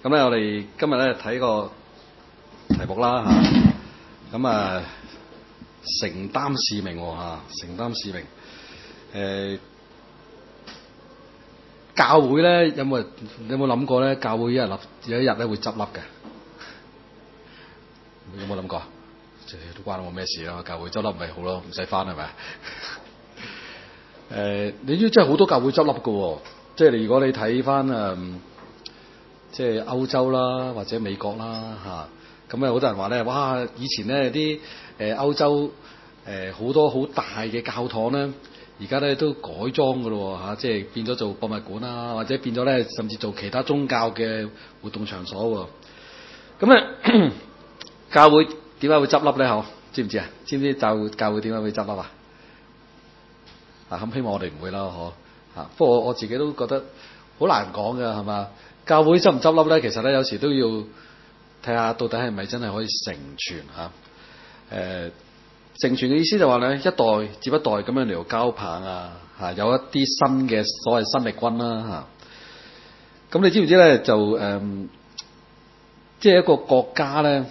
咁咧，我哋今日咧睇個題目啦嚇，咁承擔使命喎，承擔使命。教會咧有冇諗過咧？教會有一日咧會執笠嘅，有冇諗過？都關我咩事啦？教會執笠咪好咯，唔使返係咪？你知真係好多教會執笠嘅喎，即係如果你睇返即係歐洲啦或者美國啦嚇，咁咧好多人話咧，哇！以前咧啲歐洲好多好大嘅教堂咧，而家咧都改裝嘅咯嚇，即係變咗做博物館啦，或者變咗咧甚至做其他宗教嘅活動場所喎。咁咧教會點解會執笠咧？嗬，知唔知啊？知唔知教會點解會執笠啊？咁希望我哋唔會啦，嗬嚇。不過我自己都覺得好難講㗎，係嘛？教會執唔執笠咧？其實咧有時都要睇下到底係咪真係可以成全嚇。成全嘅意思就話咧，一代接一代咁樣嚟交棒嚇，有一啲新嘅所謂新力軍啦嚇。咁你知唔知咧？就即係一個國家咧，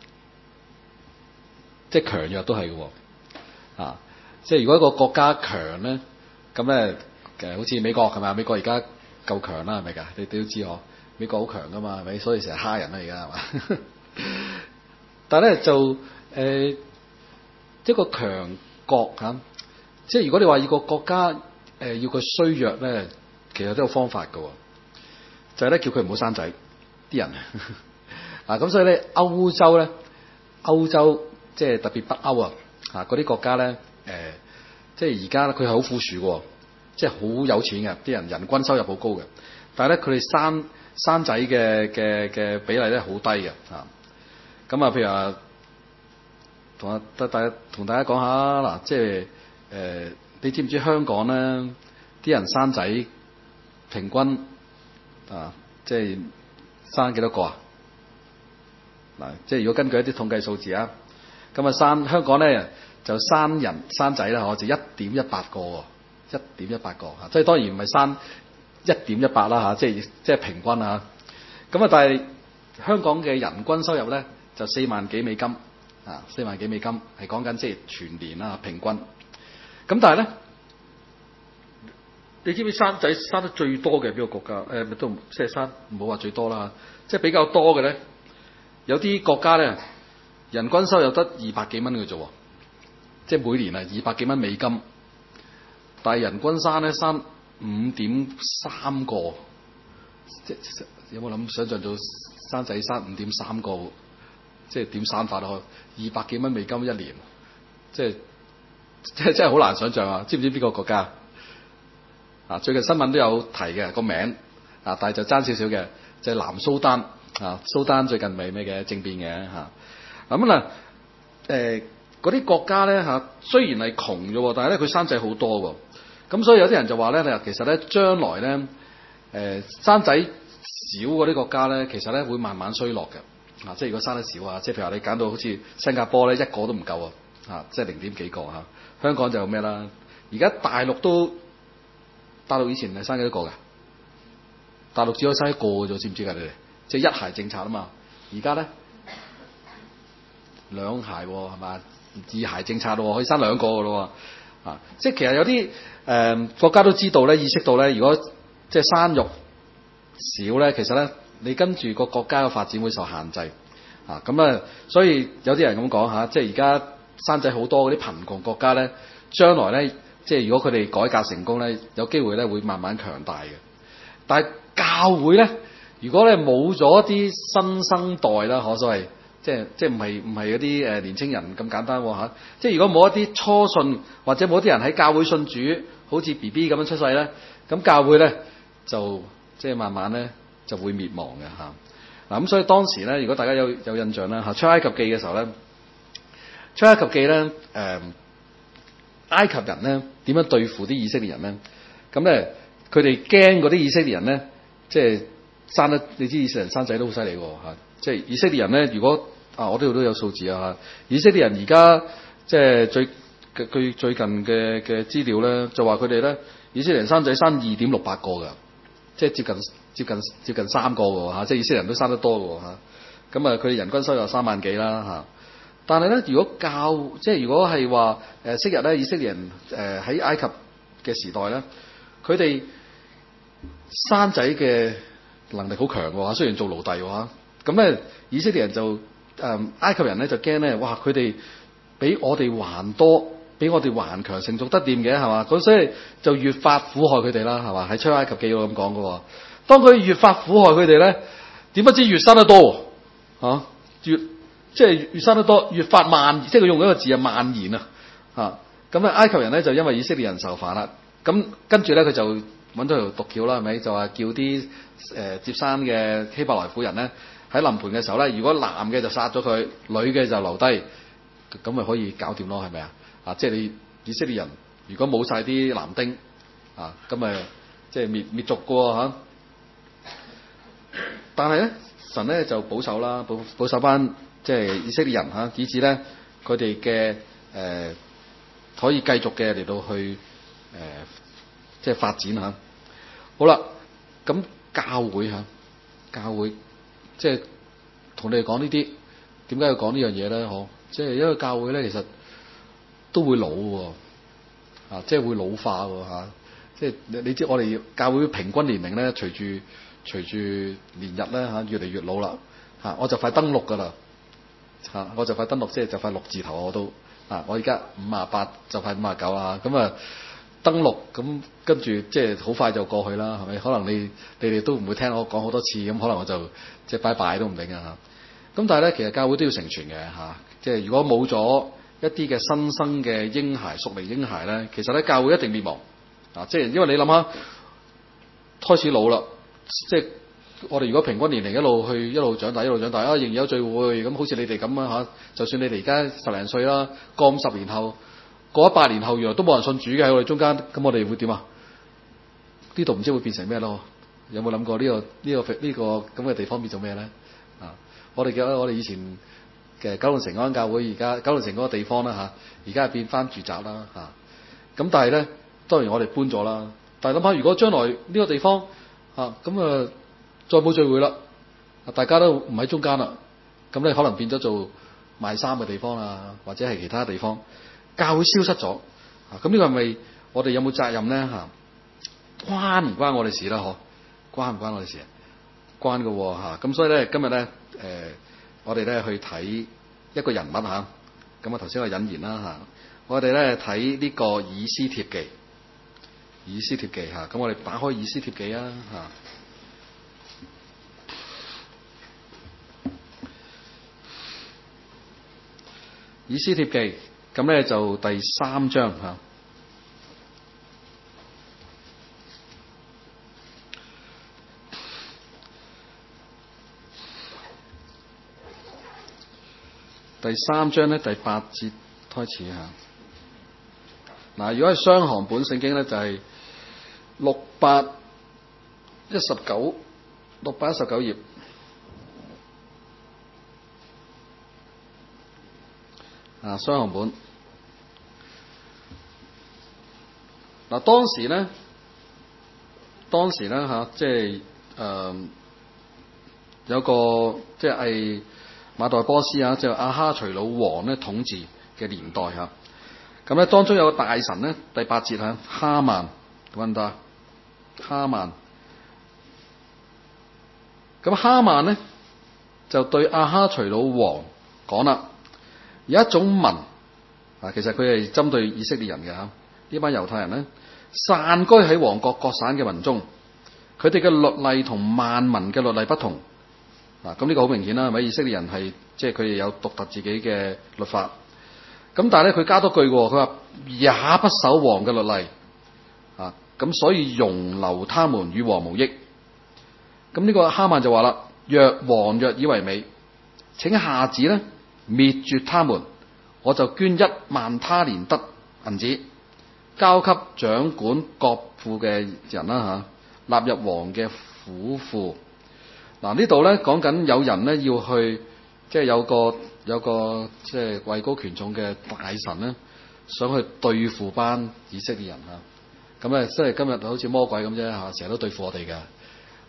即係強弱都係嘅喎。即係如果一個國家強咧，咁咧好似美國係咪？美國而家夠強啦，係咪㗎？你都知嗬，美國好強㗎嘛，係咪？所以成日蝦人啦，而家係嘛？但係咧就一個強國即係如果你話要個國家要佢衰弱咧，其實都有方法㗎喎，就係咧叫佢唔好生仔啲人咁所以咧歐洲即係特別北歐嗰啲國家咧即係而家佢係好富庶嘅，即係好有錢嘅啲人，人均收入好高嘅，但係咧佢哋生仔嘅比例咧好低嘅咁譬如話同大家講下嗱，即係你知唔知香港咧啲人生仔平均即係生幾多個嗱？即係如果根據一啲統計數字咁香港咧就生仔啦，就1.18個，1.18個即係當然唔係生1.18啦即係平均咁但係香港嘅人均收入咧就4萬幾美金4萬幾美金係講緊即係全年平均。咁但係咧，你知唔知生仔生得最多嘅邊個國家？都即係生唔好話最多啦，即係比較多嘅咧，有啲國家咧人均收入得200幾蚊嘅啫喎。即係每年200幾蚊美金，但係人均生5.3個，即係有冇想像到生仔生5.3個，即係點生法咯？200幾蚊美金一年，即係真係好難想像啊！知唔知邊個國家？最近新聞都有提嘅個名但係就爭少少嘅，就係南蘇丹蘇丹最近未咩嘅政變嘅咁嗰啲國家咧雖然係窮啫，但係咧佢生仔好多喎。咁所以有啲人就話咧，其實咧將來咧生仔少嗰啲國家咧，其實咧會慢慢衰落嘅即係如果生得少即係譬如話你揀到好似新加坡咧1個都唔夠即係0點幾個香港就咩啦？而家大陸以前係生幾多個㗎？大陸只可以生一個嘅啫，知唔知㗎？你哋即係一孩政策啊嘛。而家咧2孩係嘛？2孩政策咯，可以生2個嘅咯即係其實有啲國家都知道咧，意識到咧，如果即係生育少咧，其實咧你跟住個國家嘅發展會受限制所以有啲人咁講即係而家生仔好多嗰啲貧窮國家咧，將來咧即係如果佢哋改革成功咧，有機會咧會慢慢強大嘅。但係教會咧，如果咧冇咗啲新生代啦，所謂即係唔係嗰啲年青人咁簡單即係如果冇一啲初信或者冇啲人喺教會信主，好似 BB 咁樣出世咧，咁教會咧就即係慢慢咧就會滅亡嘅咁所以當時咧，如果大家有印象啦出埃及記嘅時候咧，出埃及記咧埃及人咧點樣對付啲以色列人咧？咁咧佢哋驚嗰啲以色列人咧，即係生得你知以色列人生仔都好犀利喎即係以色列人咧，如果我呢度都有數字以色列人而家即係最近嘅資料咧，就話佢哋咧以色列人生仔生2.68個㗎，即係接近接近3個嘅喎，即係以色列人都生得多嘅喎。咁啊，佢哋人均收入3萬幾啦嚇。但係咧，如果如果係話昔日咧，以色列人喺埃及嘅時代咧，佢哋生仔嘅能力好強嘅，雖然做奴隸喎。咁咧，以色列人就埃及人咧就驚咧，哇！佢哋比我哋還多，比我哋還強，成熟得掂嘅係嘛？咁所以就越發苦害佢哋啦，係嘛？喺出埃及記度咁講嘅喎。當佢越發苦害佢哋咧，點不知越生得多嚇，越生得多，越發蔓，即係佢用一個字啊，蔓延啊嚇。咁咧，埃及人咧就因為以色列人受煩啦，咁跟住咧佢就揾咗條毒橋啦，係咪？就話叫啲接生嘅希伯來婦人咧，喺臨盆嘅時候咧，如果男嘅就殺咗佢，女嘅就留低，咁咪可以搞掂咯，係咪啊？即係你以色列人如果冇晒啲男丁啊，咁咪即係滅族嘅喎嚇。但係咧，神咧就保守啦，保守翻即係以色列人嚇，以致咧佢哋嘅可以繼續嘅嚟到去即係發展嚇。好啦，咁教會即係同你哋講呢啲，點解要講呢樣嘢咧？即係因為教會咧其實都會老喎，即係會老化喎嚇。即係你知我哋教會平均年齡咧，隨住年日咧越嚟越老啦嚇。我就快登6㗎啦嚇，我就快登6，即係就快6字頭我都我而家58就快59啦。咁啊登6咁跟住即係好快就過去啦，係咪？可能你哋都唔會聽我講好多次，咁可能我就即係拜拜都唔定啊嚇。咁但係咧，其實教會都要成全嘅嚇。即係如果冇咗一啲嘅新生嘅嬰孩、屬靈嬰孩咧，其實咧教會一定滅亡即係因為你諗下，開始老啦，即係我哋如果平均年齡一路長大仍然有聚會，咁好似你哋咁啊嚇。就算你哋而家10零歲啦，過50年後，過100年後，原來都冇人信主嘅喺我哋中間，咁我哋會點啊？呢度唔知會變成咩咯？有冇諗過呢個咁嘅地方變做咩咧？我哋以前嘅九龍城嗰間教會，而家九龍城嗰個地方啦嚇，而家係變翻住宅啦嚇。咁但係咧，當然我哋搬咗啦。但係諗下，如果將來呢個地方再冇聚會啦，大家都唔喺中間啦，咁你可能變咗做賣衫嘅地方啦，或者係其他地方，教會消失咗。咁呢個係咪我哋有冇責任咧嚇？關唔關我哋事啦？關唔關我哋事？關嘅喎嚇。咁所以咧，今日咧我哋咧去睇一個人物嚇。咁頭先我引言啦嚇。我哋咧睇呢個以斯帖記。以斯帖記嚇。咁我哋打開以斯帖記啊嚇。以斯帖記咁咧就第3章嚇。第3章咧第8節開始嚇。嗱，如果係雙行本聖經咧，就係619頁。雙行本。嗱，當時咧嚇，即係有個即係馬代波斯啊，即係亞哈隨魯王咧統治嘅年代嚇。咁咧當中有個大臣咧，第8節嚇，哈曼溫達哈曼。咁哈曼咧就對亞哈隨魯王講啦，有一種民其實佢係針對以色列人嘅嚇，呢班猶太人咧散居喺王國各省嘅民中，佢哋嘅律例同萬民嘅律例不同。咁呢個好明顯啦，係咪？以色列人係即係佢哋有獨特自己嘅律法。咁但係咧，佢加多句喎，佢話也不守王嘅律例咁所以容留他們與王無益。咁呢個哈曼就話啦：王若以為美，請下旨咧滅絕他們，我就捐1萬他連得銀子，交給掌管國庫嘅人啦納入王嘅府庫。呢度咧講緊有人咧要去，即係有個即係位高權重嘅大臣咧，想去對付班以色列人咁咧，即係今日好似魔鬼咁啫嚇，成日都對付我哋嘅。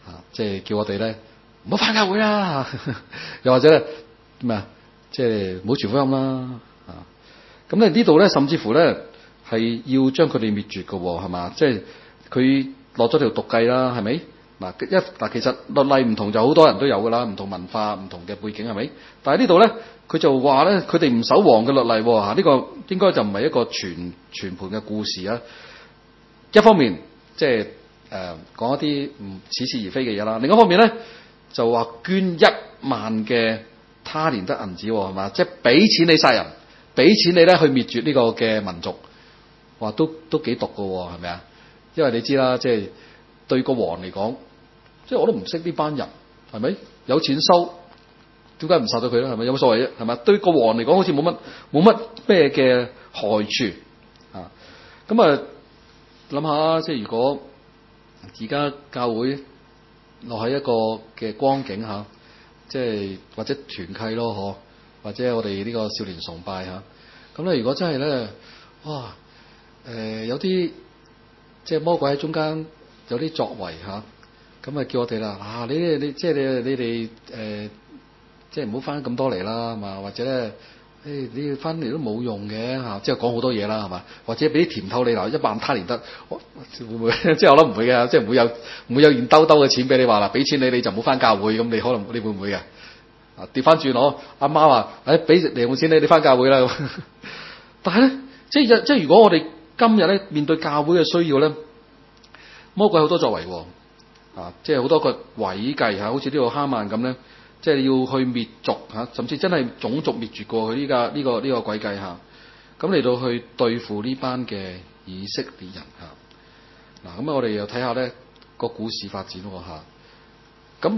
即係叫我哋咧唔好返教會啦，又或者咧咩啊，即係唔好傳福音啦，咁咧呢度咧甚至乎咧係要將佢哋滅絕嘅喎，係嘛？即係佢落咗條毒計啦，係咪？其實律例唔同就好多人都有噶啦，唔同文化、唔同嘅背景係咪？但係呢度咧，佢就話咧，佢哋唔守王嘅律例喎，呢個應該就唔係一個全盤嘅故事啊。一方面即係講一啲唔似是而非嘅嘢啦，另一方面咧就話捐10000嘅他連得銀子係嘛，即係俾錢你殺人，俾錢你咧去滅絕呢個嘅民族，話都幾毒㗎喎，係咪啊？因為你知啦，即係對個王嚟講。即係我都唔識呢班人，係咪有錢收？點解唔殺咗佢咧？係咪有乜所謂啫？係咪對個王嚟講好似冇乜咩嘅害處啊？咁啊諗下，即係如果而家教會落喺一個嘅光景嚇，即係或者團契咯，嗬，或者我哋呢個少年崇拜嚇，咁咧如果真係咧，哇有啲即係魔鬼喺中間有啲作為嚇。咁啊叫我哋啦，你即係你哋即係唔好翻咁多嚟啦，係嘛？或者咧，你翻嚟都冇用嘅嚇，即係講好多嘢啦，係嘛？或者俾啲甜頭你嗱，100他連得，會唔會？即係我諗唔會嘅，即係唔會有現兜兜嘅錢俾你話啦，俾錢你就唔好翻教會，咁你可能你會唔會嘅？啊調翻轉我阿媽話，俾零用錢你翻教會啦咁。但係咧，即係如果我哋今日咧面對教會嘅需要咧，魔鬼好多作為喎。即係好多個詭計嚇，好似呢個哈曼咁咧，即係要去滅族嚇，甚至真係種族滅絕過佢呢個詭計嚇，咁嚟到去對付呢班嘅以色列人嚇。嗱，咁我哋又睇下咧個故事發展喎嚇。咁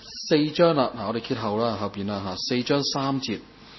4章啦，嗱我哋揭後啦，後邊啦嚇，4章3節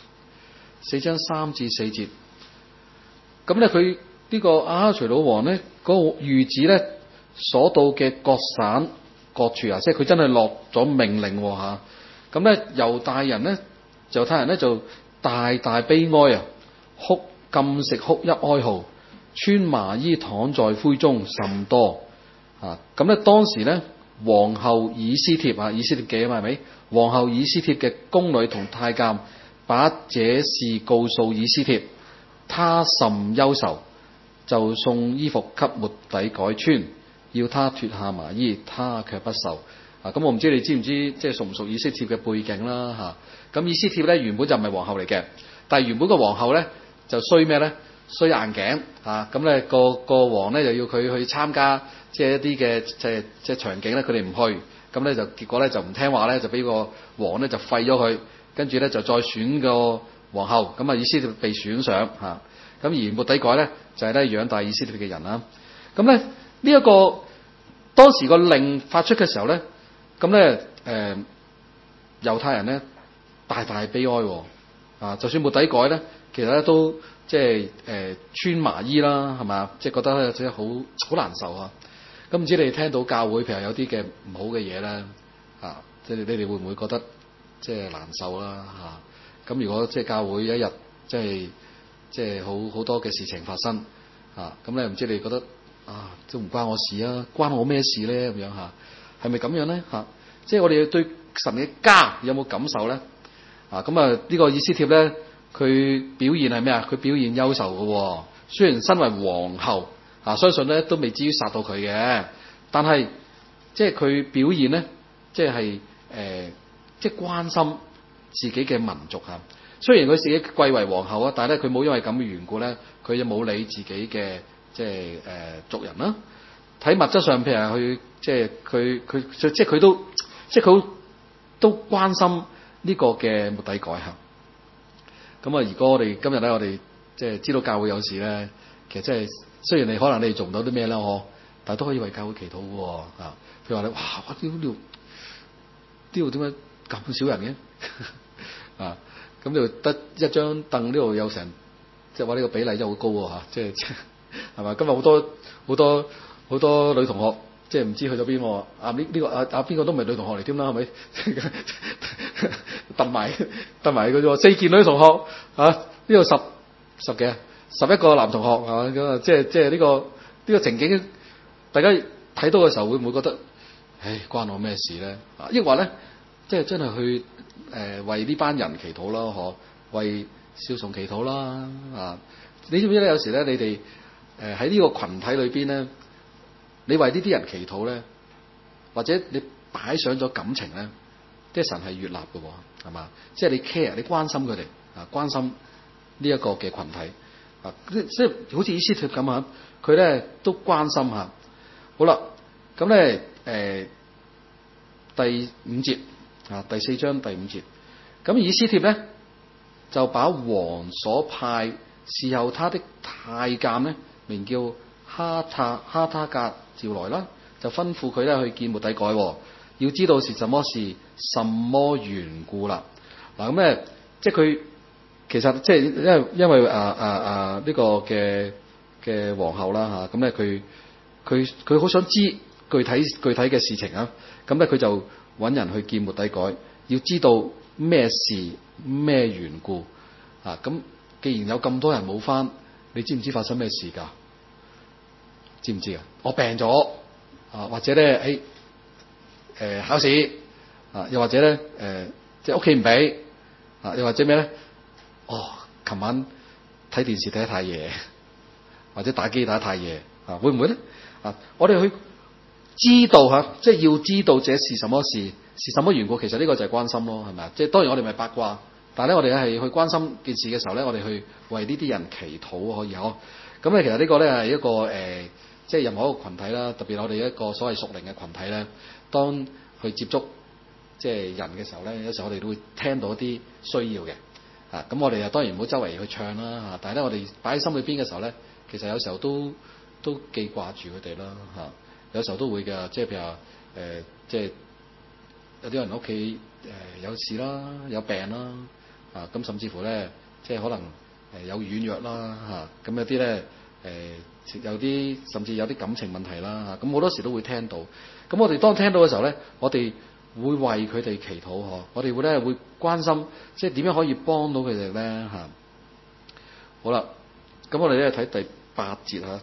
，4章3至4節。咁咧佢呢個亞哈隨魯王咧嗰個諭旨咧所到嘅各省各處啊，即係佢真係落咗命令嚇。咁咧猶太人咧就大大悲哀啊，禁食哭泣哀號，穿麻衣躺在灰中甚多啊。咁咧當時咧皇后以斯帖啊，以斯帖記啊嘛係咪？皇后以斯帖嘅宮女同太監把這事告訴以斯帖，他甚憂愁，就送衣服給末底改穿，要他脫下麻衣，他卻不受。咁我唔知你知唔知即係熟唔熟以斯帖嘅背景啦嚇。咁以斯帖咧原本就唔係皇后嚟嘅，但係原本個皇后咧就衰咩咧？衰硬頸嚇。咁咧個王咧就要佢去參加即係一啲嘅即係場景咧，佢哋唔去，咁咧就結果咧就唔聽話咧，就俾個王咧就廢咗佢，跟住咧就再選個皇后，咁啊以斯帖被選上嚇。咁而末底改咧就係咧養大以斯帖嘅人啦。咁咧呢一個當時個令發出嘅時候咧，咁咧猶太人咧大大悲哀啊！就算末底改咧，其實咧都即係穿麻衣啦，係嘛？即係覺得咧即係好難受啊！咁唔知你哋聽到教會譬如有啲嘅唔好嘅嘢咧即係你哋會唔會覺得即係難受啦嚇？咁如果即係教會有一日即係好多嘅事情發生咁咧唔知你覺得都唔關我事啊，關我咩事咧咁樣嚇？係咪咁樣咧嚇？即係我哋對神嘅家有冇感受咧？呢個以斯帖咧，佢表現係咩啊？佢表現憂愁嘅喎。雖然身為皇后相信咧都未至於殺到佢嘅，但係即係佢表現咧，即係即係關心自己嘅民族嚇。雖然佢自己貴為皇后啊，但係咧佢冇因為咁嘅緣故咧，佢就冇理自己嘅即係族人啦。睇物質上，譬如佢即係佢都關心呢個嘅末底改嚇。咁如果我哋今日咧，我哋即係知道教會有事咧，其實即係雖然可能你哋做唔到啲咩啦，但係都可以為教會祈禱嘅喎。譬如話你哇，呢度點解咁少人嘅咁呢度得一張凳，呢度有成即係話呢個比例真係好高喎嚇，即係係嘛？今日好多女同學即係唔知去咗邊喎。呢個邊個都唔係女同學嚟添啦，係咪？揼埋佢啫，4件女同學呢度11個男同學係嘛？咁即係呢個情景，大家睇到嘅時候會唔會覺得關我咩事咧？抑或咧，即係真係去為呢班人祈禱啦，為少崇祈禱啦啊！你知唔知咧？有時咧，你哋喺呢個群體裏邊咧，你為呢啲人祈禱咧，或者你擺上咗感情咧，即係神係悅納嘅喎，係嘛？即係你 care，你關心佢哋啊，關心呢一個嘅群體啊，即係好似以斯帖咁啊，佢咧都關心下。好啦，咁咧第五節啊，第4章第5節，咁以斯帖咧就把王所派侍候他的太監咧，名叫哈他格召來啦，就吩咐佢咧去見末底改，要知道是什麼事、什麼緣故啦。嗱咁咧，即係佢其實即係因為呢個嘅皇后啦嚇，咁咧佢好想知具體嘅事情啊，咁咧佢就揾人去見末底改，要知道咩事咩緣故啊。咁既然有咁多人冇返，你知唔知發生咩事㗎？知唔知啊？我病咗啊，或者咧考試啊，又或者咧即係屋企唔俾啊，又或者咩咧？琴晚睇電視睇得太夜，或者打機打得太夜啊，會唔會咧？啊，我哋去知道嚇，即係要知道這是什麼事，是什麼緣故。其實呢個就係關心咯，係咪啊？即係當然我哋咪八卦，但係咧我哋係去關心件事嘅時候咧，我哋去為呢啲人祈禱可以呵。咁咧其實呢個咧係一個即係任何一個群體啦，特別我哋一個所謂屬靈嘅群體咧，當去接觸即係人嘅時候咧，有時候我哋都會聽到一啲需要嘅啊。咁我哋當然唔好周圍去唱啦嚇，但係咧我哋擺喺心裏邊嘅時候咧，其實有時候都記掛住佢哋啦嚇。有時候都會嘅，即係譬如話即係有啲人屋企有事啦，有病啦啊，咁甚至乎咧即係可能有軟弱啦嚇，咁有啲咧有啲甚至有啲感情問題啦嚇，咁好多時都會聽到。咁我哋當聽到嘅時候咧，我哋會為佢哋祈禱嗬，我哋會關心，即係點樣可以幫到佢哋咧嚇。好啦，咁我哋咧睇第8節嚇。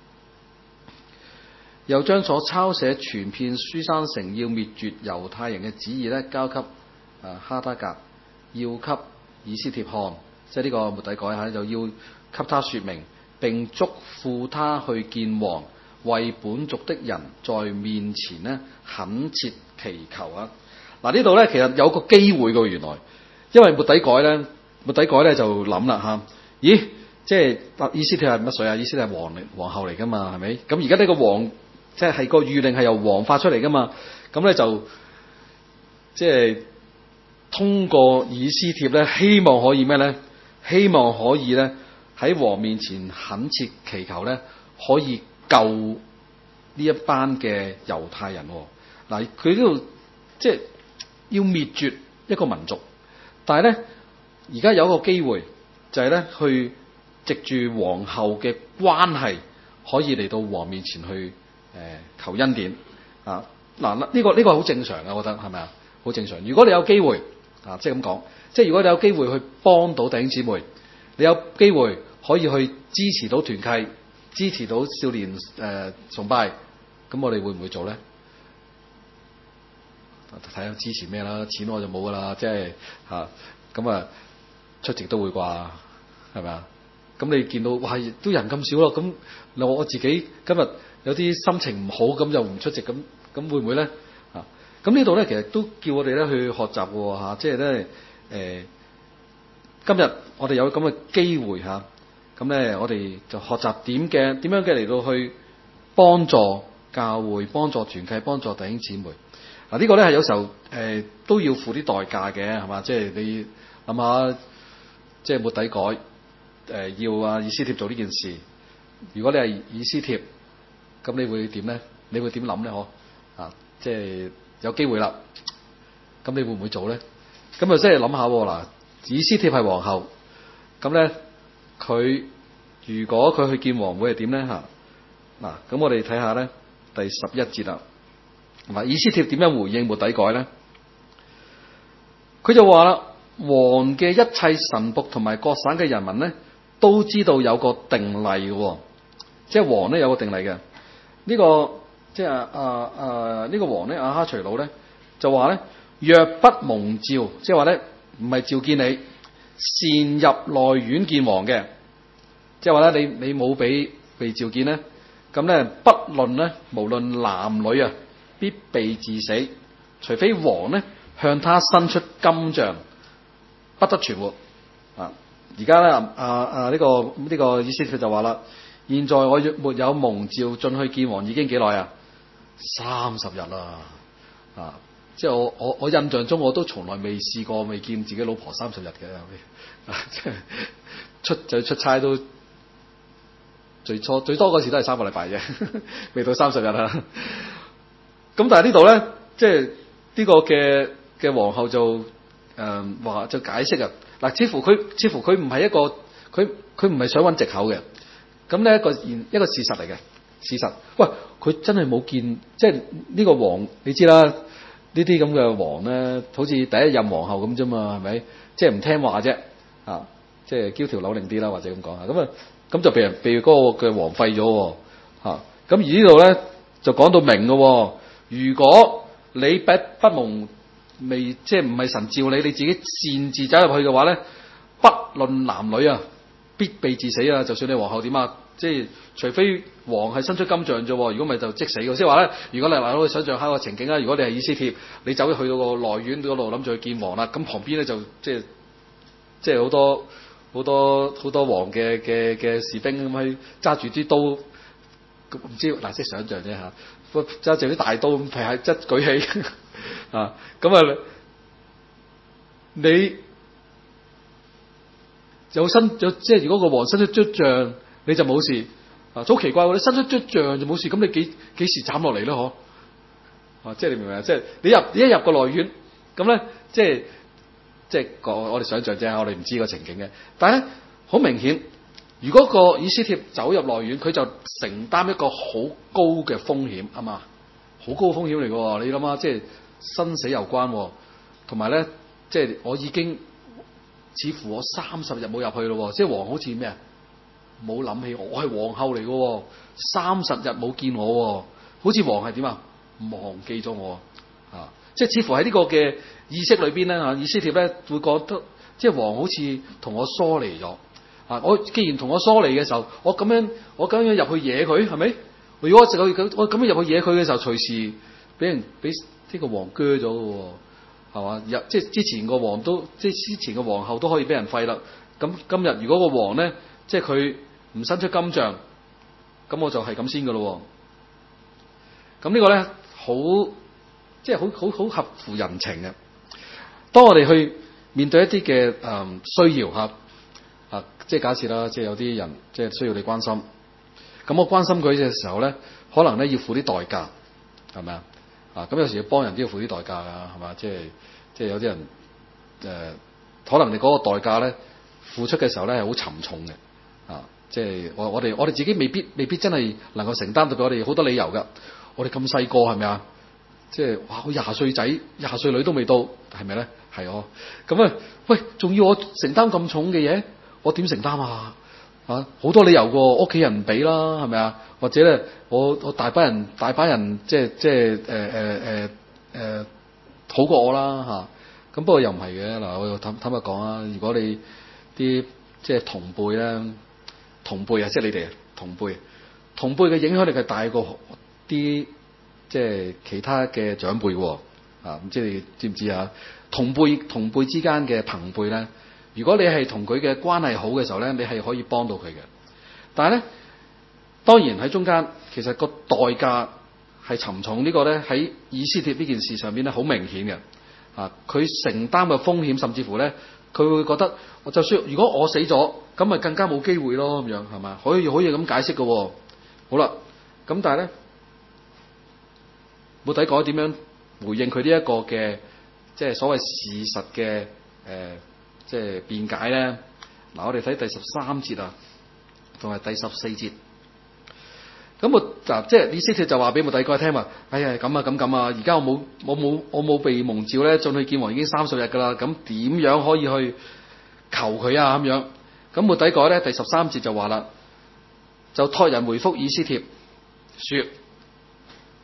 又將所抄寫傳遍書珊城要滅絕猶太人嘅旨意咧，交給哈他格，要給以斯帖看，即係呢個末底改嚇，就要給他説明，並囑咐他去見王，為本族的人在面前咧懇切祈求啊！嗱，呢度咧其實有個機會嘅，原來因為末底改咧就諗啦嚇，咦，即係以斯帖係乜水啊？以斯帖係皇后嚟噶嘛，係咪？咁而家呢個王即係個諭令係由王發出嚟噶嘛，咁咧就即係通過以斯帖咧，希望可以咩咧？希望可以咧喺王面前懇切祈求咧，可以救呢一班嘅猶太人。嗱，佢呢度即係要滅絕一個民族，但係咧而家有一個機會，就係咧去藉住皇后嘅關係，可以嚟到王面前去求恩典啊！嗱，呢個好正常嘅，我覺得係咪啊？好正常。如果你有機會啊，即係咁講，即係如果你有機會去幫到弟兄姊妹，你有機會可以去支持到團契，支持到少年崇拜，咁我哋會唔會做咧？睇下支持咩啦，錢我就冇噶啦，即係咁啊出席都會啩，係咪啊？咁你見到哇都人咁少咯，咁我自己今日有啲心情唔好，咁就唔出席，咁會唔會咧？咁呢度咧其實都叫我哋咧去學習嘅嚇，即係咧今日我哋有咁嘅機會嚇，咁咧我哋就學習點樣嘅嚟到去幫助教會、幫助團契、幫助弟兄姊妹。嗱，呢個咧係有時候都要付啲代價嘅，係嘛？即係你諗下，即係末底改要以斯帖做呢件事。如果你係以斯帖，咁你會點咧？你會點諗咧？即係有機會啦，咁你會唔會做咧？咁啊，即係諗下嗱，以斯帖係皇后，咁咧佢如果佢去見王會係點咧？嗱，咁我哋睇下咧第11節啦。嗱，以斯帖點樣回應末底改咧？佢就話啦，王嘅一切臣僕同埋各省嘅人民咧，都知道有個定例嘅，即係王咧有個定例嘅。呢個即係呢個王咧，亞哈隨魯咧就話咧，若不蒙召，即係話咧唔係召見你，擅入內院見王嘅，即係話咧你冇被召見咧，咁咧不論咧無論男女啊，必被治死，除非王咧向他伸出金杖，不得存活。啊！而家咧呢個以斯帖就話啦，現在我若沒有蒙召進去見王，已經幾耐啊？30日啦！啊！即係我印象中我都從來未試過未見自己老婆30日嘅，即係出差都最多嗰時都係3個禮拜啫，未到30日啊！咁但係呢度咧，即係呢個嘅皇后就話就解釋啊。嗱，似乎佢唔係一個佢唔係想揾藉口嘅，咁呢一個事實嚟嘅事實。喂，佢真係冇見，即係呢個王，你知啦，呢啲咁嘅王咧，好似第一任皇后咁啫嘛，係咪？即係唔聽話啫，啊，即係嬌條扭擰啲啦，或者咁講啊，咁就被嗰個嘅王廢咗，嚇。咁而呢度咧就講到明嘅，如果你不蒙即係唔係神召你，你自己擅自走入去嘅話咧，不論男女啊，必被治死啊！就算你皇后點啊，即係除非王係伸出金杖啫，如果唔係就即死嘅。即係話咧，如果你嗱，我想象下個情景啦，如果你係以斯帖，你走去到個內院嗰度諗住去見王啦，咁旁邊咧就即係好多王嘅士兵咁去揸住啲刀，唔知嗱即係想象啫嚇，揸住啲大刀咁係一舉起。啊，咁啊，你即係如果個王伸出竹杖，你就冇事。啊，好奇怪喎！你伸出竹杖就冇事，咁你幾時斬落嚟咧？嗬？啊，即係你明唔明啊？即係你一入個內院，咁咧，即係我哋想象啫，我哋唔知個情景嘅。但係咧，好明顯，如果個以斯帖走入內院，佢就承擔一個好高嘅風險，係嘛？好高嘅風險嚟嘅，你諗下，即係。生死攸關，同埋咧，即係我已經似乎我30日冇入去咯，即係王好似咩啊？冇諗起我係皇后嚟嘅，30日冇見我，好似王係點啊？忘記咗我啊！即係似乎喺呢個嘅意識裏邊咧嚇，以斯帖咧會覺得，即係王好似同我疏離咗啊！我既然同我疏離嘅時候，我咁樣入去惹佢係咪？如果我咁樣入去惹佢嘅時候，隨時俾呢個王鋸咗嘅，係嘛？即係之前個王之前個皇后都可以俾人廢啦。咁今日如果個王咧，即係佢唔伸出金杖，咁我就係咁先嘅咯。咁呢個咧即係好合乎人情嘅。當我哋去面對一啲嘅需要嚇即係假設啦，即係有啲人即係需要你關心，咁我關心佢嘅時候咧，可能咧要付啲代價，係咪啊？咁有時要幫人都要付啲代價㗎，係嘛？即係有啲人可能你嗰個代價咧付出嘅時候咧係好沉重嘅，即係我哋自己未必真係能夠承擔到，俾我哋好多理由㗎。我哋咁細個係咪啊？即係哇！我20歲仔、20歲女都未到，係咪咧？係哦。咁啊，喂，仲要我承擔咁重嘅嘢，我點承擔啊？好多理由喎，屋企人唔俾啦，係咪啊？或者咧，我大班人即係好過我啦嚇。咁不過又唔係嘅嗱，我坦白講啊，如果你啲即係同輩啊，即係你哋同輩嘅影響力係大過啲即係其他嘅長輩喎。唔知你知唔知啊？同輩之間嘅朋輩咧。如果你係同佢嘅關係好嘅時候咧，你係可以幫到佢嘅。但係咧，當然喺中間，其實個代價係沉重。呢個咧喺以斯帖呢件事上邊咧，好明顯嘅。佢承擔嘅風險，甚至乎咧，佢會覺得，就算如果我死咗，咁咪更加冇機會咯，咁樣係嘛？可以咁解釋嘅。好啦，咁但係咧，末底改點樣回應佢呢一個嘅，即係所謂事實嘅即係辯解咧。嗱，我哋睇第13節啊，同埋第14節。咁即係以斯帖就話俾末底改聽話，哎呀咁啊，而家我冇被蒙召咧，進去見王已經30日噶啦，咁點樣可以去求佢啊？咁樣，咁末底改咧第13節就話啦，就託人回覆以斯帖說，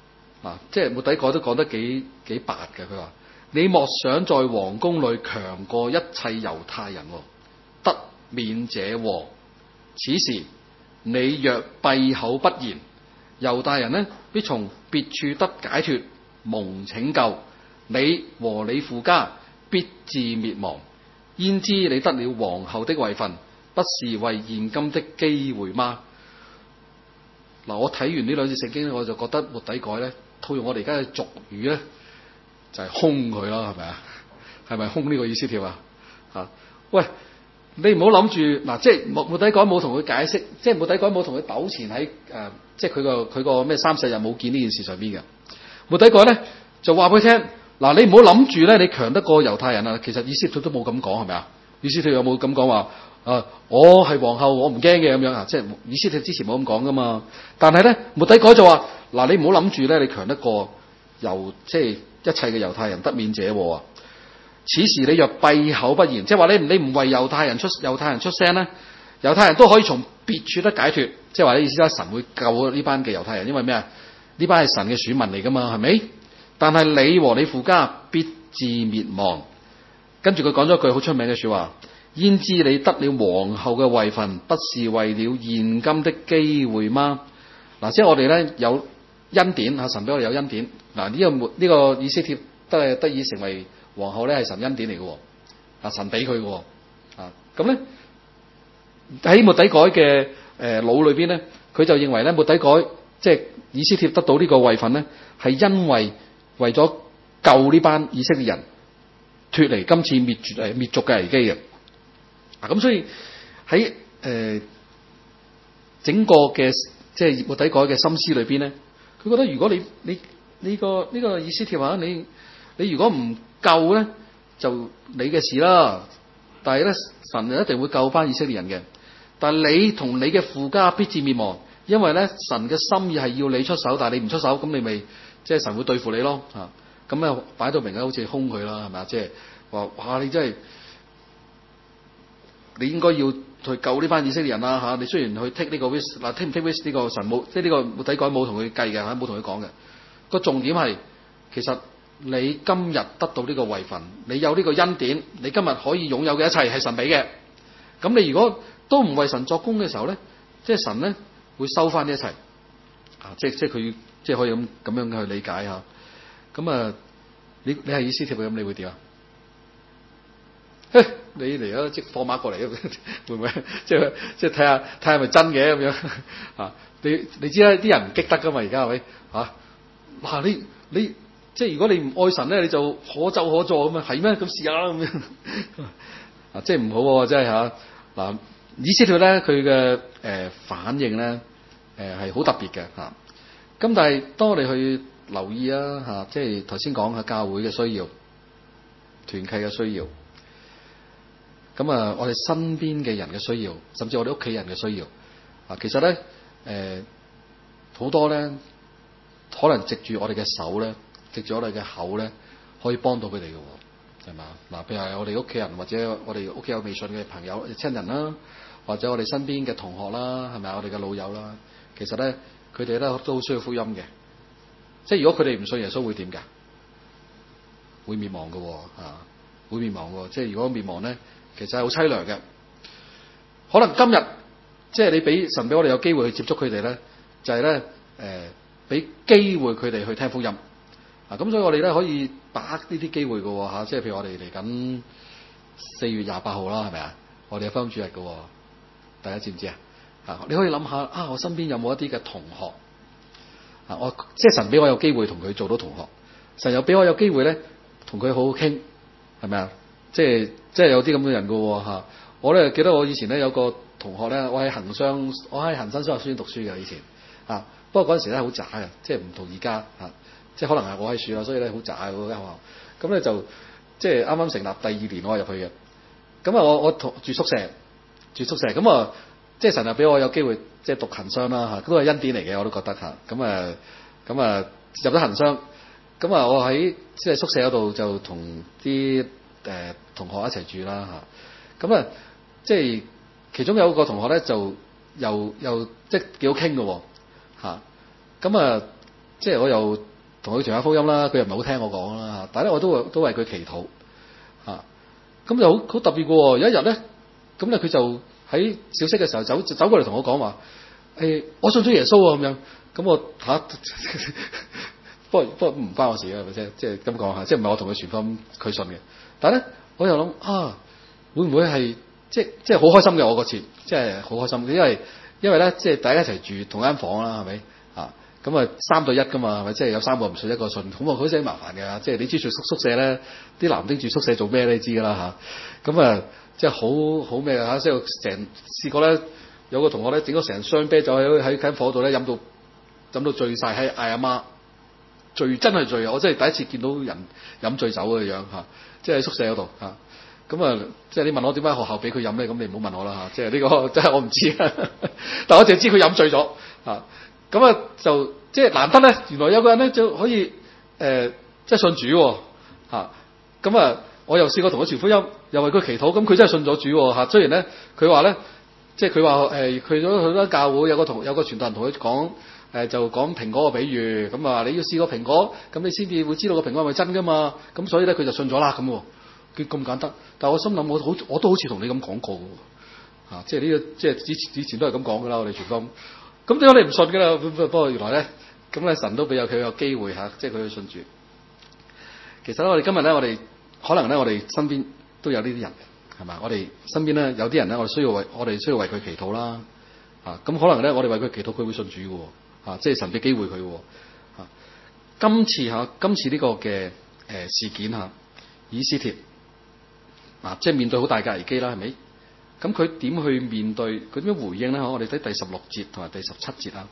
即係末底改都講得幾白嘅。佢話：你莫想在皇宮裏強過一切猶太人，得免這禍。此時你若閉口不言，猶大人呢必從別處得解脫，蒙拯救，你和你父家必致滅亡。焉知你得了皇后的位分，不是為現今的機會嗎？我睇完呢兩節聖經咧，我就覺得末底改咧，套用我哋而家嘅俗語咧，就係兇佢啦，係咪啊？係咪兇呢個以斯帖啊？喂，你唔好諗住即係末底改冇同佢解釋，即係末底改冇同佢糾纏喺即係佢個咩30日冇見呢件事上邊嘅。末底改咧就話俾佢聽，你唔好諗住咧，你強得過猶太人啊！其實以斯帖都冇咁講，係咪啊？以斯帖有冇咁講話？我係皇后，我唔驚嘅咁樣啊！即係以斯帖之前冇咁講噶嘛。但係咧，末底改就話：你唔好諗住咧，你強得過即係一切嘅猶太人，得免這禍啊！此時你若閉口不言，即係話你唔為猶太人出聲咧，猶太人都可以從別處得解脫。即係話你意思咧，神會救呢班嘅猶太人，因為咩啊？呢班係神嘅選民嚟噶嘛，係咪？但係你和你父家必致滅亡。跟住佢講咗一句好出名嘅說話。焉知你得了皇后嘅位分，不是為了現今的機會嗎？即係我哋咧有恩典，神俾我哋有恩典。呢個以斯帖得以成為皇后咧，係神恩典嚟嘅。神俾佢嘅。咁咧喺末底改嘅腦裏邊咧，佢就認為咧末底改即係以斯帖得到呢個位分咧，係因為咗救呢班以色列人脫離今次滅族嘅危機嘅。咁所以喺整個嘅即係末底改嘅心思裏邊咧，佢覺得如果你呢個以斯帖話你如果唔救咧，就你嘅事啦。但係咧，神就一定會救翻以色列人嘅。但係你同你嘅父家必致滅亡，因為咧神嘅心意係要你出手，但係你唔出手，咁你咪即係神會對付你咯。咁啊擺到明咧，好似兇佢啦，係咪啊？即係話哇，你真係。你應該要去救呢班以色列人啦。你雖然去 take 呢個 risk，take 唔 take risk 呢個神冇，即係呢個末底改冇同佢計嘅，冇同佢講嘅。個重點係其實你今日得到呢個位分，你有呢個恩典，你今日可以擁有嘅一切係神俾嘅。咁你如果都唔為神作工嘅時候咧，即係神咧會收翻呢一切。即係佢即係可以咁樣去理解嚇。咁你係以斯帖咁，你會點啊？你嚟啊！即放馬過嚟，會唔會？即睇下係咪真嘅咁樣？你知啦，啲人唔激得噶嘛？而家係咪？你即如果你唔愛神咧，你就可咒可助咁啊？係咩？咁試下啦咁樣。即唔好喎，真係嚇。以斯帖咧，佢嘅反應咧係好特別嘅嚇。咁但係當我哋去留意啊即係頭先講下教會嘅需要、團契嘅需要。咁我哋身邊嘅人嘅需要，甚至我哋屋企人嘅需要，其實咧，好多咧，可能藉住我哋嘅手咧，藉住我哋嘅口咧，可以幫到佢哋嘅，係嘛？譬如係我哋屋企人，或者我哋屋企有微信嘅朋友、親人啦，或者我哋身邊嘅同學啦，係咪啊？我哋嘅老友啦，其實咧，佢哋咧都好需要福音嘅。即係如果佢哋唔信耶穌，會點㗎？會滅亡嘅，會滅亡嘅。即係如果滅亡咧。其實係好淒涼嘅，可能今日即係你神俾我哋有機會去接觸佢哋咧，就係咧俾機會佢哋去聽福音。咁所以我哋咧可以把握呢啲機會嘅嚇，即係譬如我哋嚟緊4月28號啦，係咪啊？我哋有福音主日嘅，大家知唔知啊？你可以諗下我身邊有冇一啲嘅同學我即係神俾我有機會同佢做到同學，神又俾我有機會咧同佢好好傾，係咪啊？即係有啲咁嘅人㗎嚇，我咧記得我以前咧有個同學咧，我喺恒生商學書院讀書嘅以前不過嗰陣時咧好渣嘅，即係唔同而家即係可能係我喺樹啦，所以咧好渣嗰間學校。咁咧就即係啱啱成立第2年我入去嘅，咁我住宿舍咁即係神又俾我有機會即係讀恒商啦都係恩典嚟嘅，我都覺得咁入咗恒商，咁我喺即係宿舍嗰度就同啲同學一齊住啦咁即係其中有一個同學咧就又即係幾好傾嘅咁即係我又同佢傳下福音啦，佢又唔係好聽我講啦，但係咧我都為佢祈禱啊。咁就好特別嘅喎。有一日咧，咁咧佢就喺小息嘅時候走過嚟同我講話，我信咗耶穌啊咁樣。咁我不過唔關我事啊，係咪先？即係咁講下，即係唔係我同佢傳福音，佢信嘅。但係咧，我又諗會唔會係即係好開心嘅？我嗰次即係好開心，因為咧即係大家一齊住同間房啦，係咪啊？咁啊3對1噶嘛，係咪？即係有3個唔信一個信，咁啊好似麻煩嘅。即係你知住宿舍咧，啲男丁住宿舍做咩你知㗎啦嚇。咁啊即係好咩嚇？即係試過咧，有個同學咧整咗成箱啤酒喺間房度咧飲到醉晒，喺嗌阿媽醉，真係醉啊！我真係第一次見到人飲醉酒嘅樣嚇，即係喺宿舍嗰度嚇。咁啊，即係你問我點解學校俾佢飲咧？咁你唔好問我啦嚇。即係呢個真係我唔知，但我淨係知佢飲醉咗嚇。咁啊就即係難得咧，原來有個人咧就可以即係信主喎嚇。咁啊，我又試過同佢傳福音，又為佢祈禱，咁佢真係信咗主喎嚇。雖然咧佢話咧，即係佢話去咗間教會有個傳道人同佢講。就講蘋果個比喻，咁啊你要試個蘋果，咁你先至會知道個蘋果係咪真噶嘛，咁所以咧佢就信咗啦咁喎，咁簡單。但係我心諗我都好似同你咁講過喎，即係呢個即係以前都係咁講噶啦，我哋傳福音。咁點解你唔信噶啦？不過原來咧，咁咧神都俾佢有機會嚇，即係佢去信主。其實咧，我哋今日咧，我哋可能咧，我哋身邊都有呢啲人，係嘛？我哋身邊咧有啲人咧，我哋需要為佢祈禱啦，咁可能咧，我哋為佢祈禱，佢會信主嘅喎。即係神俾機會佢喎。今次呢個嘅事件以斯帖即係面對好大嘅危機啦，係咪？咁佢點去面對？佢點樣回應咧？我哋睇第16節同埋第17節啊。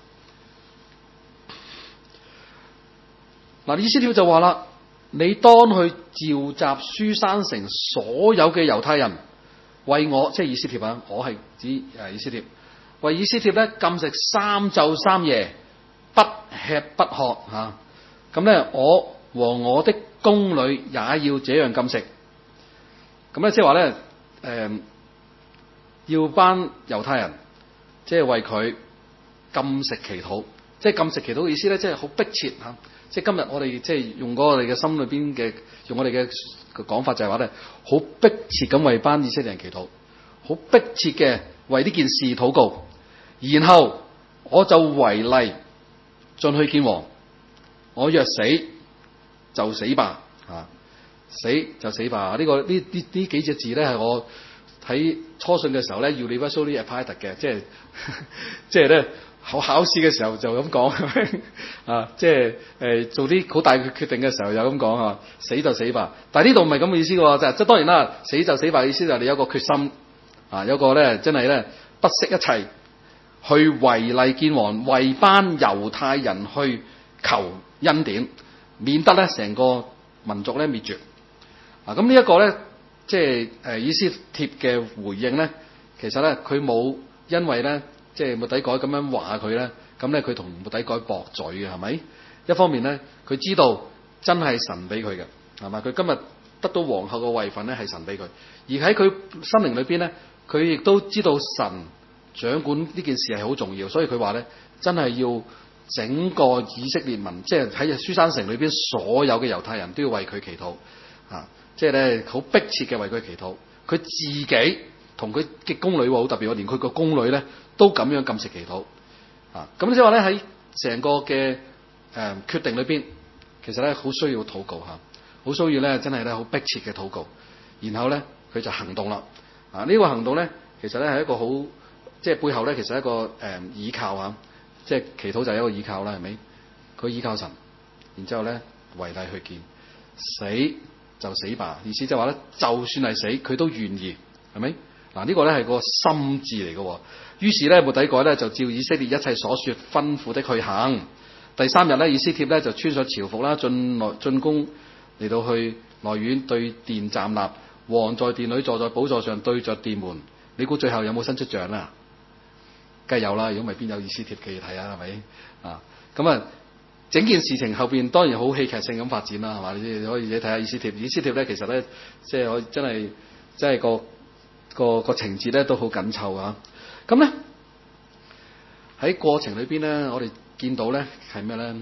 嗱，以斯帖就話啦：你當去召集書珊城所有嘅猶太人，為我，即係以斯帖啊，我係指以斯帖，為以斯帖咧禁食3晝3夜。不吃不喝嚇，咁咧我和我的宮女也要這樣禁食。咁咧即係話咧，要班猶太人即係為佢禁食祈禱，即係禁食祈禱嘅意思咧，即係好迫切嚇。即係今日我哋即係用我哋嘅心裏邊嘅，用我哋嘅講法就係話咧，好迫切咁為班以色列人祈禱，好迫切嘅為呢件事禱告，然後我就違例進去見王，我若死就死吧，死就死吧。呢幾隻字咧係我喺初信嘅時候咧universally applied 嘅，即係咧考試嘅時候就咁講即係做啲好大嘅決定嘅時候又咁講死就死吧。但係呢度唔係咁嘅意思喎，即係當然啦，死就死吧嘅意思就係你有個決心有個咧真係咧不惜一切。去違例見王，為班猶太人去求恩典，免得咧成個民族咧滅絕。咁呢一個咧，即係以斯帖嘅回應咧，其實咧佢冇因為咧即係末底改咁樣話佢咧，咁咧佢同末底改駁嘴嘅係咪？一方面咧，佢知道真係神俾佢嘅，係嘛？佢今日得到皇后嘅位份咧係神俾佢，而喺佢心靈裏邊咧，佢亦都知道神掌管呢件事係好重要，所以佢話咧，真係要整個以色列民，即係喺書珊城裏邊所有嘅猶太人都要為佢祈禱，即係咧好迫切嘅為佢祈禱。佢自己同佢嘅宮女好特別，連佢個宮女咧都咁樣禁食祈禱。咁即係話咧喺成個嘅決定裏邊，其實咧好需要禱告好需要咧真係咧好迫切嘅禱告。然後咧佢就行動啦。呢個行動咧其實咧係一個好。即係背後咧，其實係一個倚靠即係祈禱就係一個倚靠啦，係咪？佢倚靠神，然之後咧違例去見，死就死吧。意思就係話咧，就算係死，佢都願意，係咪？呢個咧係個心志嚟嘅。於是咧末底改咧就照以色列一切所說吩咐的去行。第3日咧，以斯帖咧就穿上朝服啦，進宮嚟到去內院對殿站立，王在殿裏坐在寶座上對着殿門。你估最後有冇伸出杖啦？梗係有啦，如果唔係邊有以斯帖記睇啊？係咪咁整件事情後邊當然好戲劇性咁發展啦，係嘛？你可以睇下以斯帖。以斯帖咧，其實咧即係我真係個情節咧都好緊湊啊！咁咧喺過程裏邊咧，我哋見到咧係咩咧？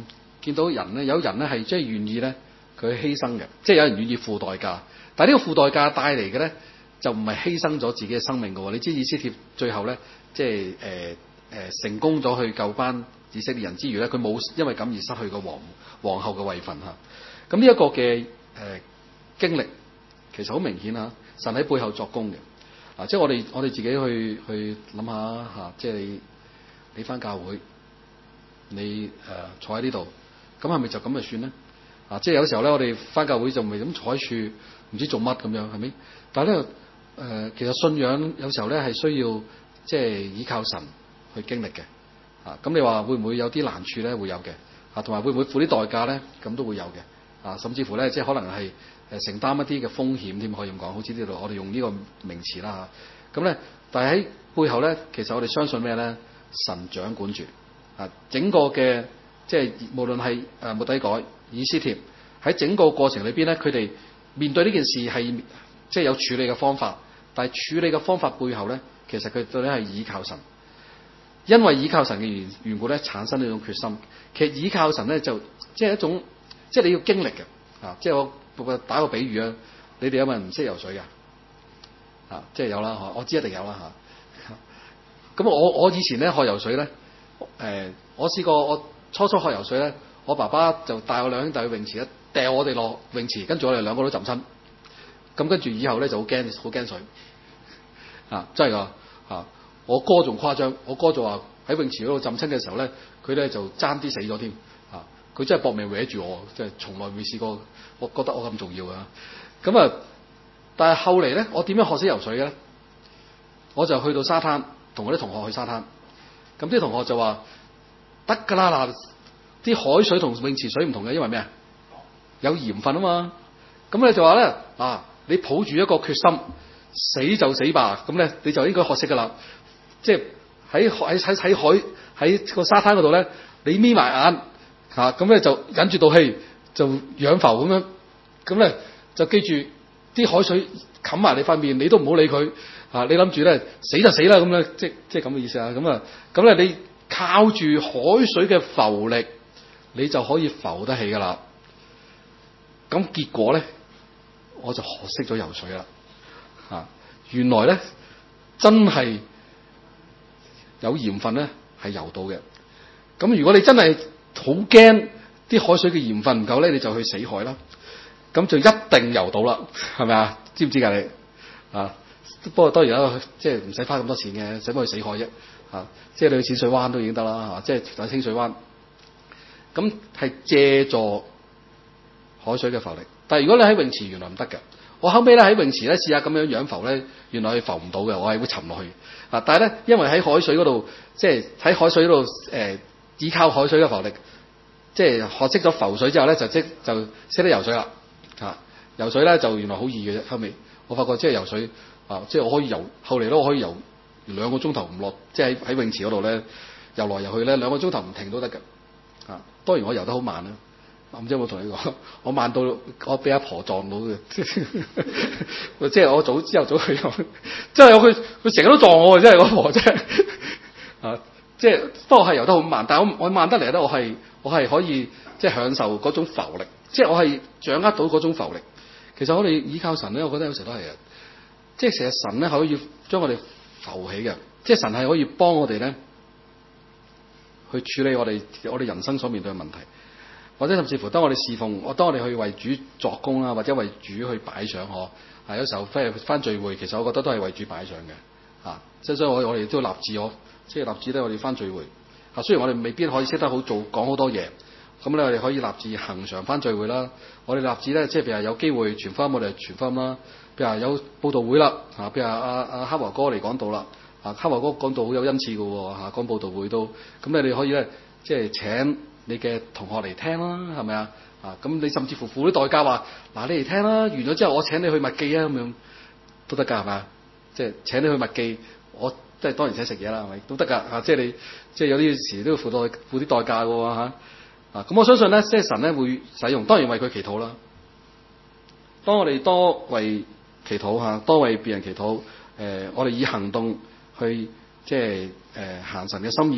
見到人咧，有人咧係即係願意咧佢犧牲嘅，即係有人願意付代價。但係呢個付代價帶嚟嘅咧，就唔係犧牲咗自己嘅生命嘅喎。你知以斯帖最後咧，即係成功咗去救班以色列人之餘咧，佢冇因為咁而失去個皇后嘅位份嚇。咁呢一個嘅經歷其實好明顯嚇，神喺背後作工嘅。即係我哋自己去諗下嚇，即係你返教會，你坐喺呢度，咁係咪就咁就算咧？即係有時候咧，我哋返教會就唔係咁坐喺處，唔知做乜咁樣，係咪？但係咧其實信仰有時候咧係需要即係依靠神去經歷嘅。咁你話會唔會有啲難處咧？會有嘅。同埋會唔會付啲代價咧？咁都會有嘅。甚至乎咧，即係可能係承擔一啲嘅風險添，可以咁講。好似呢度我哋用呢個名詞啦嚇。咁咧，但係喺背後咧，其實我哋相信咩咧？神掌管住整個嘅，即係無論係末底改、以斯帖喺整個過程裏邊咧，佢哋面對呢件事係即係有處理嘅方法，但係處理嘅方法背後咧，其實佢到底係倚靠神，因為倚靠神嘅緣故咧，產生呢種決心。其實倚靠神咧就即係一種，即係你要經歷嘅即係我打個比喻啊，你哋有冇人唔識游水㗎？即係有啦，我知一定有啦嚇。咁我以前咧學游水咧，我試過我初學游水咧，我爸爸就帶我兩兄弟去泳池咧，掉我哋落泳池，跟住我哋兩個都浸親。咁跟住以後咧就好驚水真係㗎我哥仲誇張，我哥就話喺泳池嗰度浸親嘅時候咧，佢咧就爭啲死咗添佢真係搏命搲住我，即係從來未試過，我覺得我咁重要咁但係後嚟咧，我點樣學識游水嘅咧？我就去到沙灘，同我啲同學去沙灘，咁啲同學就話得㗎啦嗱，啲海水同泳池水唔同嘅，因為咩啊？有鹽分啊嘛。咁你就話咧你抱住一個決心，死就死吧，咁咧你就應該學識㗎啦。即係喺個沙灘嗰度咧，你眯埋眼咁咧就忍住道氣，就仰浮咁樣，咁咧就記住啲海水冚埋你塊面，你都唔好理佢你諗住咧死就死啦咁咧，即係咁嘅意思啊。咁咧你靠住海水嘅浮力，你就可以浮得起㗎啦。咁結果咧，我就學識咗游水啦原來咧真係有鹽分咧係游到嘅。咁如果你真係好驚啲海水嘅鹽分唔夠咧，你就去死海啦。咁就一定游到啦，係咪啊？知唔知㗎你不過當然啦，即係唔使花咁多錢嘅，使乜去死海啫即係你去淺水灣都已經得啦即係喺清水灣。咁係借助海水嘅浮力，但係如果你喺泳池原來唔得嘅。我後尾咧喺泳池咧試下咁樣仰浮咧，原來係浮唔到嘅，我係會沉落去但係咧，因為喺海水嗰度，即係喺海水嗰度依靠海水嘅浮力，即係學識咗浮水之後咧，就識得游水啦游水咧就原來好易嘅啫。後尾我發覺即係游水即係我可以游，後嚟咧我可以游2個鐘頭唔落，即係喺泳池嗰度咧游來游去咧2個鐘頭唔停都得嘅當然我游得好慢啦。唔知有冇同你講？我慢到我俾阿婆撞到嘅，即係我朝頭早去游，即係佢成日都撞我，真係我婆真係即係不過係游得好慢，但係我慢得嚟咧，我係可以即係享受嗰種浮力，即係我係掌握到嗰種浮力。其實我哋依靠神咧，我覺得有時都係即係其實神咧可以將我哋浮起嘅，即係神係可以幫我哋咧去處理我哋人生所面對嘅問題。或者甚至乎當我哋侍奉，當我哋去為主作工啦，或者為主去擺上有時候翻聚會，其實我覺得都係為主擺上嘅即係所以我哋都立志即係立志咧，我哋翻聚會雖然我哋未必可以識得好講好多嘢，咁咧我哋可以立志恆常翻聚會啦。我哋立志咧，即係譬如有機會傳福音，我哋傳福音啦。譬如有佈道會啦譬如阿哈華哥嚟講道啦哈華哥講道好有恩賜嘅喎講佈道會都咁你哋可以咧，即係請你嘅同學嚟聽啦，係咪啊？咁你甚至乎付啲代價話，你嚟聽啦，完咗之後我請你去麥記啊，咁樣都得㗎，係咪啊？即係請你去麥記，我即係當然請食嘢啦，係咪都得㗎？即係你即係有啲時都要付啲代價㗎喎咁我相信咧，即係神咧會使用，當然為佢祈禱啦。當我哋多為祈禱多為別人祈禱，我哋以行動去即係行神嘅心意咧。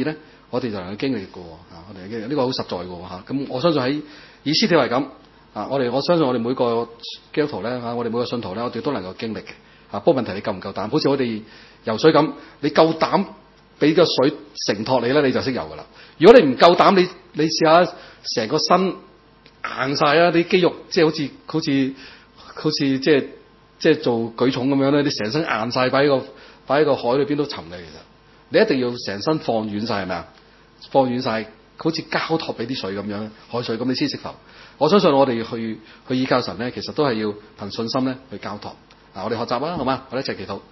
我哋就能夠經歷嘅喎我哋經歷呢個好實在嘅喎咁我相信喺以斯帖係咁我相信我哋每個基督徒咧我哋每個信徒咧，我哋都能夠經歷嘅不過問題你夠唔夠膽？好似我哋游水咁，你夠膽俾個水承托你咧，你就識游噶啦。如果你唔夠膽，你試下成個身硬晒啊！啲肌肉即係好似即係做舉重咁樣咧，你成身硬晒，擺喺個海裏邊都沉嘅。其實你一定要成身放軟晒，係咪啊？放軟晒，好似交託俾啲水咁樣，海水咁你先識浮。我相信我哋去依靠神咧，其實都係要憑信心咧去交託。我哋學習啦，好嘛？我哋一齊祈禱。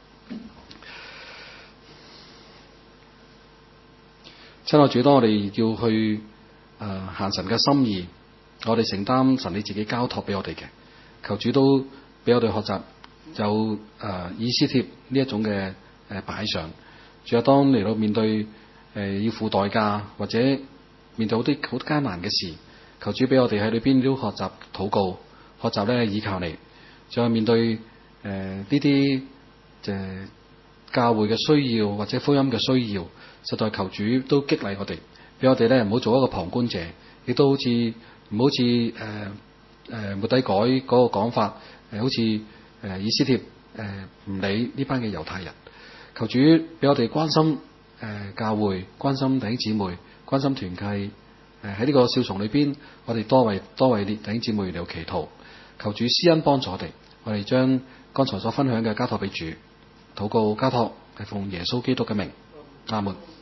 親愛主，當我哋要去行神嘅心意，我哋承擔神你自己交託俾我哋嘅，求主都俾我哋學習有以斯帖呢一種嘅擺上。主啊，當嚟到面對要付代價或者面對好啲好艱難嘅事，求主俾我哋喺裏邊都學習禱告，學習咧倚靠你。再面對呢啲教會嘅需要或者福音嘅需要，實在求主都激勵我哋，俾我哋咧唔好做一個旁觀者，亦都唔好似末底改嗰個講法，好似以斯帖唔理呢班嘅猶太人。求主俾我哋關心教會，關心弟兄姊妹，關心團契。喺呢個少從裏邊，我哋多為弟兄姊妹嚟祈禱，求主施恩幫助我哋。我哋將剛才所分享嘅交託俾主，禱告交託係奉耶穌基督嘅名，阿門。